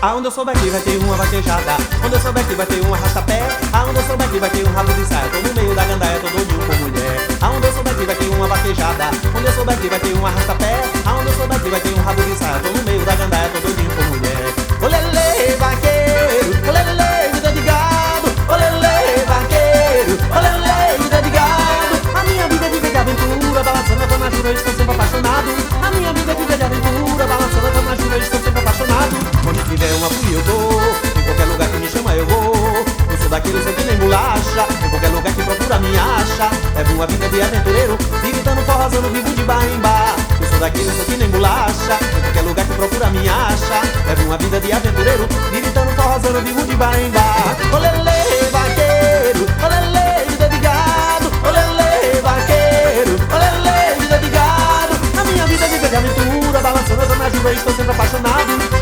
Aonde eu souber que vai ter uma vaquejada, onde eu souber que vai ter um arrasta-pé, aonde eu souber que vai ter um rabo de saia, tô no meio da gandaia, tô doidinho com mulher. Aonde eu souber que vai ter uma vaquejada, onde eu souber que vai ter um arrasta-pé, aonde eu souber que vai ter um rabo de saia, tô no meio da gandaia, tô doidinho com mulher. Olelê, vaqueiro, olelê, vida de gado, olelê, vaqueiro, olelê, vida de gado. A minha vida é viver de aventura, balançando a dona Jura, eu estou sempre apaixonado. A minha vida é viver de aventura, balançando a dona Jura, eu estou sempre apaixonado. Onde tiver uma folia eu tô, em qualquer lugar que me chama eu vou. Eu sou daquele que nem bolacha, em qualquer lugar que procura me acha. Levo uma vida de aventureiro, gritando forrozando, vivo de bar em bar. Eu sou daquele que nem bolacha, em qualquer lugar que procura me acha. Levo uma vida de aventureiro, gritando forrozando, vivo de bar em bar. Olelê, vaqueiro, olelê, vida de gado, olelê, vaqueiro, olelê, vida de gado. A minha vida é viver de aventura, balançando a dona Jura, estou sempre apaixonado.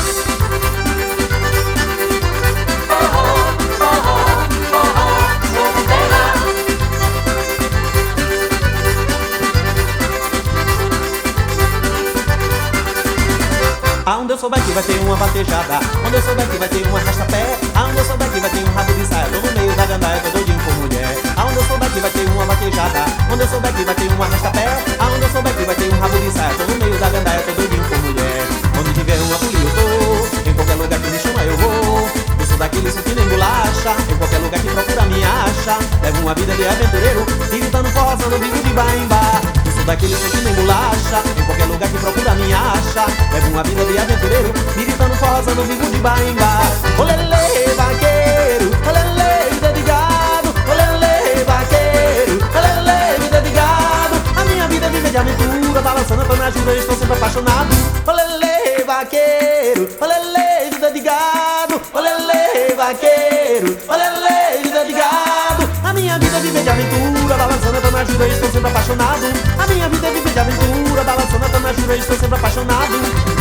Aonde eu souber que vai ter uma vaquejada, onde eu souber que vai ter um arrasta-pé, aonde eu souber que vai ter um rabo de saia, tô no meio da gandaia, tô doidinho com mulher. Aonde eu souber que vai ter uma vaquejada, onde eu souber que vai ter um arrasta-pé, aonde eu souber que vai ter um rabo de saia, tô no meio da gandaia, tô doidinho com mulher. Onde tiver uma folia eu tô, em qualquer lugar que me chama eu vou. Eu sou daqueles que nem bolacha, em qualquer lugar que procura me acha. Levo uma vida de aventureiro, gritando forrozando, vivo de bar em bar. Eu sou daqueles que nem bolacha, em qualquer lugar que procura me acha. Levo uma vida de aventureiro, gritando forrozando, vivo de bar em bar. Olelê, vaqueiro, olelê, vida de gado, olelê, vaqueiro, olelê, vida de gado. A minha vida é viver de aventura, balançando a dona Jura, eu estou sempre apaixonado. Olelê, vaqueiro, olelê, vida de gado, olelê, vaqueiro, olelê, vida de gado. A minha vida é viver de aventura, balançando a dona Jura, eu estou sempre apaixonado. A minha vida é viver de aventura, balançando a dona Jura, eu estou sempre apaixonado.